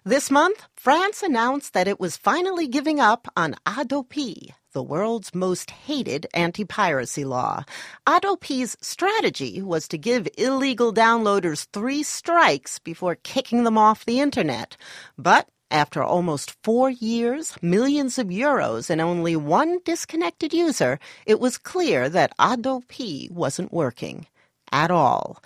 This month, France announced that it was finally giving up on Hadopi, the world's most hated anti-piracy law. Hadopi's strategy was to give illegal downloaders 3 strikes before kicking them off the internet. But after almost 4 years, millions of euros, and only one disconnected user, it was clear that Hadopi wasn't working at all.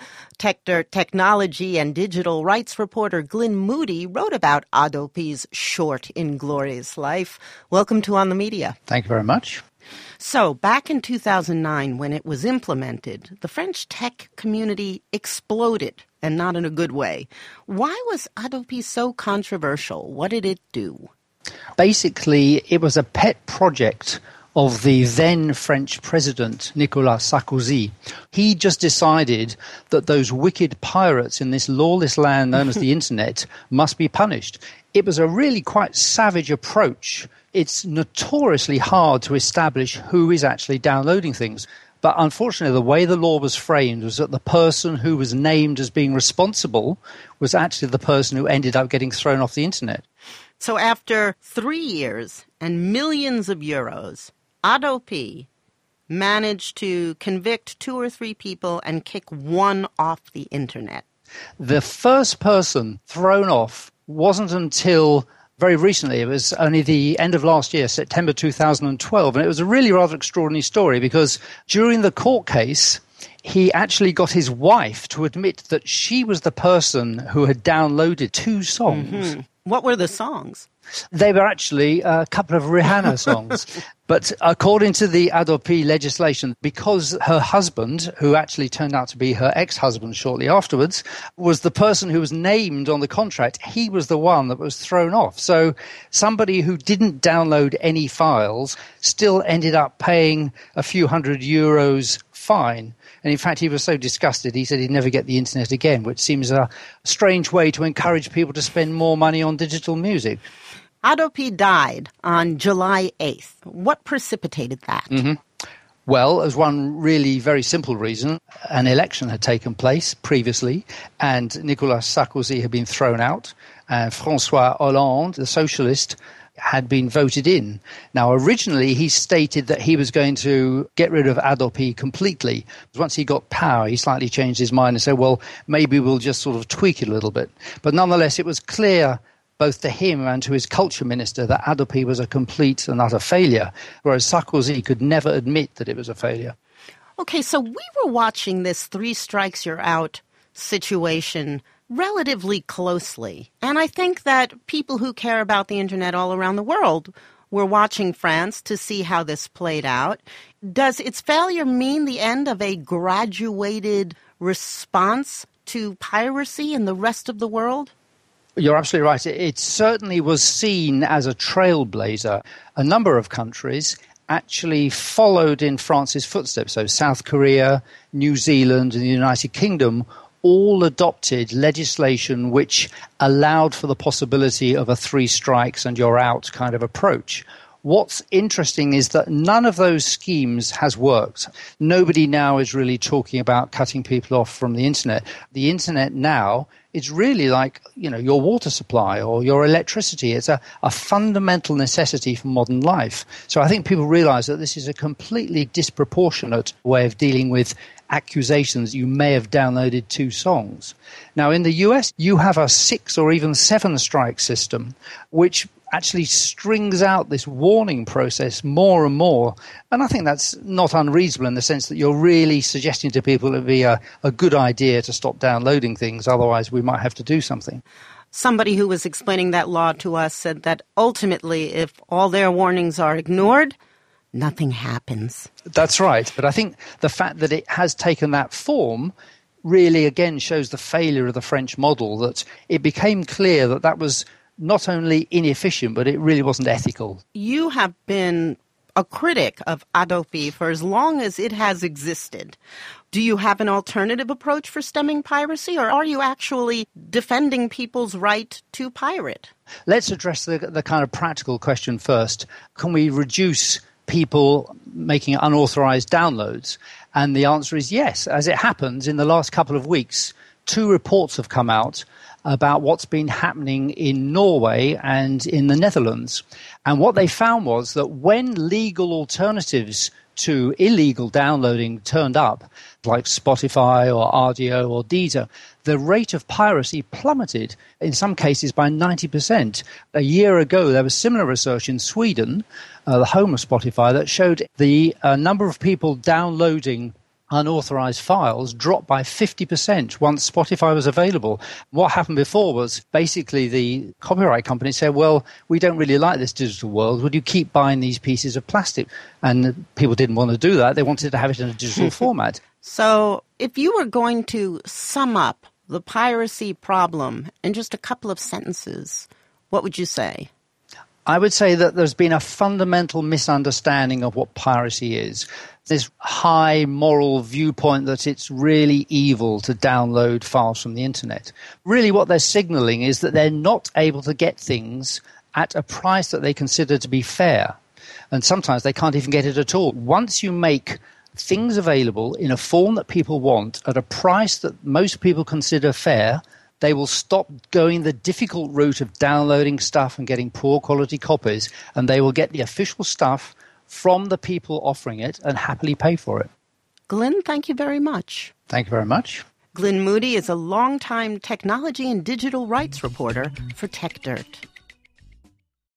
Technology and digital rights reporter Glyn Moody wrote about Hadopi's short, inglorious life. Welcome to On the Media. Thank you very much. So, back in 2009, when it was implemented, the French tech community exploded, and not in a good way. Why was Hadopi so controversial? What did it do? Basically, it was a pet project of the then French president, Nicolas Sarkozy. He just decided that those wicked pirates in this lawless land known as the internet must be punished. It was a really quite savage approach. It's notoriously hard to establish who is actually downloading things. But unfortunately, the way the law was framed was that the person who was named as being responsible was actually the person who ended up getting thrown off the internet. So after 3 years and millions of euros, Hadopi managed to convict 2 or 3 people and kick one off the internet. The first person thrown off wasn't until very recently. It was only the end of last year, September 2012. And it was a really rather extraordinary story because during the court case, he actually got his wife to admit that she was the person who had downloaded 2 songs. Mm-hmm. What were the songs? They were actually a couple of Rihanna songs. But according to the Hadopi legislation, because her husband, who actually turned out to be her ex-husband shortly afterwards, was the person who was named on the contract, he was the one that was thrown off. So somebody who didn't download any files still ended up paying a few €100 fine. And in fact, he was so disgusted, he said he'd never get the internet again, which seems a strange way to encourage people to spend more money on digital music. Hadopi died on July 8th. What precipitated that? Mm-hmm. Well, as one really very simple reason, an election had taken place previously, and Nicolas Sarkozy had been thrown out, and François Hollande, the socialist, had been voted in. Now, originally, he stated that he was going to get rid of Hadopi completely. Once he got power, he slightly changed his mind and said, well, maybe we'll just sort of tweak it a little bit. But nonetheless, it was clear both to him and to his culture minister that Hadopi was a complete and utter failure, whereas Sarkozy could never admit that it was a failure. Okay, so we were watching this 3 strikes you're out situation relatively closely. And I think that people who care about the internet all around the world were watching France to see how this played out. Does its failure mean the end of a graduated response to piracy in the rest of the world? You're absolutely right. It certainly was seen as a trailblazer. A number of countries actually followed in France's footsteps. So South Korea, New Zealand, and the United Kingdom all adopted legislation which allowed for the possibility of a 3 strikes and you're out kind of approach. What's interesting is that none of those schemes has worked. Nobody now is really talking about cutting people off from the internet. The internet now is really like, your water supply or your electricity. It's a fundamental necessity for modern life. So I think people realize that this is a completely disproportionate way of dealing with accusations you may have downloaded 2 songs. Now, in the US, you have a 6 or even 7 strike system, which actually strings out this warning process more and more. And I think that's not unreasonable in the sense that you're really suggesting to people it would be a good idea to stop downloading things. Otherwise, we might have to do something. Somebody who was explaining that law to us said that ultimately, if all their warnings are ignored, nothing happens. That's right. But I think the fact that it has taken that form really, again, shows the failure of the French model, that it became clear that that was not only inefficient, but it really wasn't ethical. You have been a critic of Hadopi for as long as it has existed. Do you have an alternative approach for stemming piracy, or are you actually defending people's right to pirate? Let's address the kind of practical question first. Can we reduce people making unauthorized downloads? And the answer is yes. As it happens, in the last couple of weeks, 2 reports have come out about what's been happening in Norway and in the Netherlands. And what they found was that when legal alternatives to illegal downloading turned up, like Spotify or RDO or Deezer, the rate of piracy plummeted, in some cases by 90%. A year ago, there was similar research in Sweden, the home of Spotify, that showed the number of people downloading unauthorized files dropped by 50% once Spotify was available. What happened before was basically the copyright company said, well, we don't really like this digital world. Would you keep buying these pieces of plastic? And people didn't want to do that. They wanted to have it in a digital format. So if you were going to sum up the piracy problem in just a couple of sentences, what would you say? I would say that there's been a fundamental misunderstanding of what piracy is. This high moral viewpoint that it's really evil to download files from the internet. Really what they're signaling is that they're not able to get things at a price that they consider to be fair. And sometimes they can't even get it at all. Once you make things available in a form that people want at a price that most people consider fair, they will stop going the difficult route of downloading stuff and getting poor quality copies, and they will get the official stuff from the people offering it and happily pay for it. Glyn, thank you very much. Thank you very much. Glyn Moody is a longtime technology and digital rights reporter for TechDirt.